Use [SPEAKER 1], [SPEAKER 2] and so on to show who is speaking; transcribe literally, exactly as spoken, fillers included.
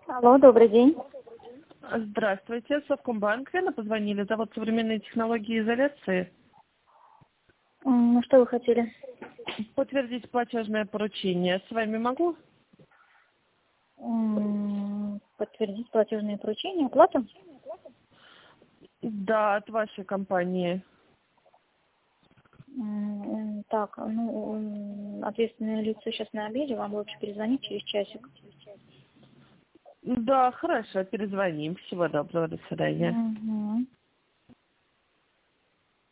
[SPEAKER 1] Алло, добрый день.
[SPEAKER 2] Здравствуйте, Совкомбанк. Вена позвонили. Завод современной технологии изоляции.
[SPEAKER 1] М, Ну, что вы хотели?
[SPEAKER 2] Подтвердить платежное поручение. С вами могу?
[SPEAKER 1] М, Подтвердить платежные поручения, оплату?
[SPEAKER 2] Да, от вашей компании.
[SPEAKER 1] М, Так, ну, м, ответственное лицо сейчас на обеде, вам лучше перезвонить через часик.
[SPEAKER 2] Да, хорошо, перезвоним. Всего доброго, до свидания.
[SPEAKER 1] Мгм.